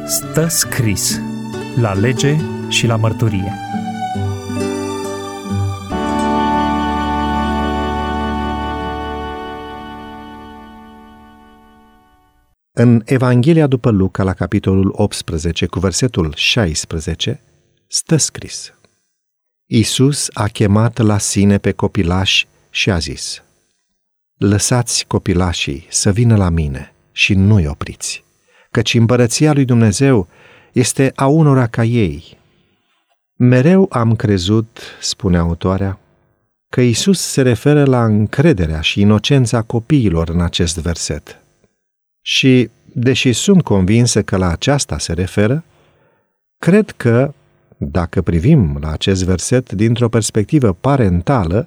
Stă scris la lege și la mărturie. În Evanghelia după Luca, la capitolul 18, cu versetul 16, stă scris: Iisus a chemat la sine pe copilași și a zis: Lăsați copilașii să vină la mine și nu-i opriți, căci împărăția lui Dumnezeu este a unora ca ei. Mereu am crezut, spune autoarea, că Iisus se referă la încrederea și inocența copiilor în acest verset. Și, deși sunt convinsă că la aceasta se referă, cred că, dacă privim la acest verset dintr-o perspectivă parentală,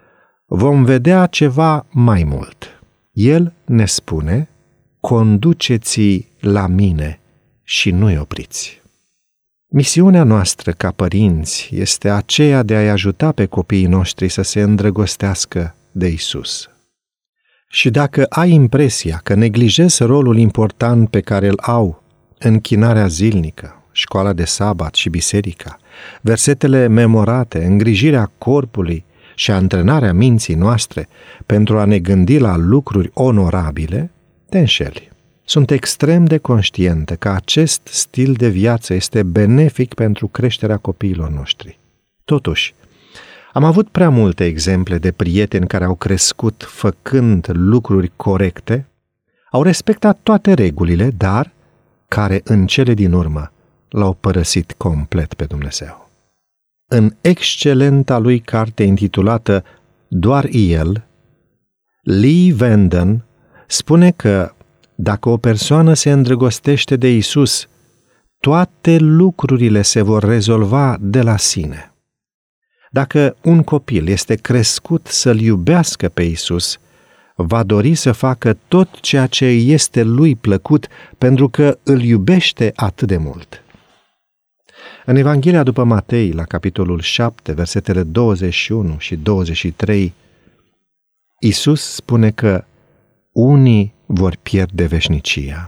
vom vedea ceva mai mult. El ne spune: conduceți-i la mine și nu-i opriți. Misiunea noastră ca părinți este aceea de a-i ajuta pe copiii noștri să se îndrăgostească de Iisus. Și dacă ai impresia că neglijezi rolul important pe care îl au închinarea zilnică, școala de sabat și biserica, versetele memorate, îngrijirea corpului și antrenarea minții noastre pentru a ne gândi la lucruri onorabile, te înșeli. Sunt extrem de conștientă că acest stil de viață este benefic pentru creșterea copiilor noștri. Totuși, am avut prea multe exemple de prieteni care au crescut făcând lucruri corecte, au respectat toate regulile, dar care în cele din urmă l-au părăsit complet pe Dumnezeu. În excelenta lui carte intitulată Doar El, Lee Vanden spune că dacă o persoană se îndrăgostește de Iisus, toate lucrurile se vor rezolva de la sine. Dacă un copil este crescut să-L iubească pe Iisus, va dori să facă tot ceea ce este lui plăcut pentru că îl iubește atât de mult. În Evanghelia după Matei, la capitolul 7, versetele 21 și 23, Iisus spune că unii vor pierde veșnicia.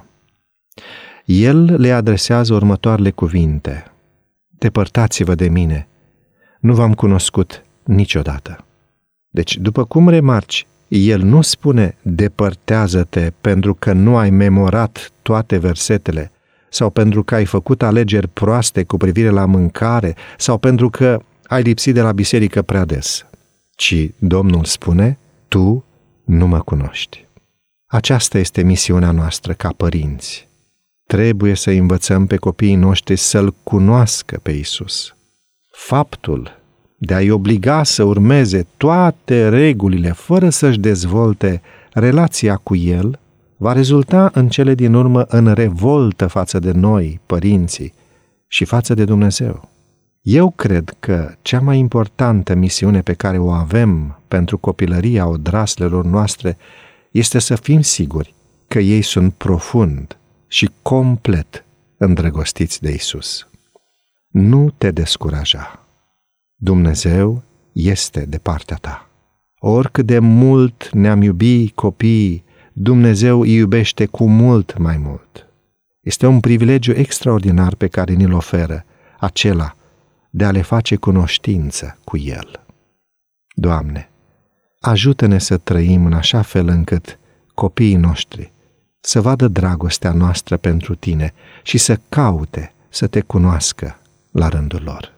El le adresează următoarele cuvinte: Depărtați-vă de mine, nu v-am cunoscut niciodată. Deci, după cum remarci, el nu spune depărtează-te pentru că nu ai memorat toate versetele, sau pentru că ai făcut alegeri proaste cu privire la mâncare, sau pentru că ai lipsit de la biserică prea des, ci Domnul spune: tu nu mă cunoști. Aceasta este misiunea noastră ca părinți. Trebuie să învățăm pe copiii noștri să-L cunoască pe Iisus. Faptul de a-i obliga să urmeze toate regulile fără să-și dezvolte relația cu El va rezulta în cele din urmă în revoltă față de noi, părinții, și față de Dumnezeu. Eu cred că cea mai importantă misiune pe care o avem pentru copilăria odraslelor noastre este să fim siguri că ei sunt profund și complet îndrăgostiți de Iisus. Nu te descuraja. Dumnezeu este de partea ta. Oricât de mult ne-am iubit copiii, Dumnezeu îi iubește cu mult mai mult. Este un privilegiu extraordinar pe care ni-l oferă, acela de a le face cunoștință cu El. Doamne, ajută-ne să trăim în așa fel încât copiii noștri să vadă dragostea noastră pentru Tine și să caute să Te cunoască la rândul lor.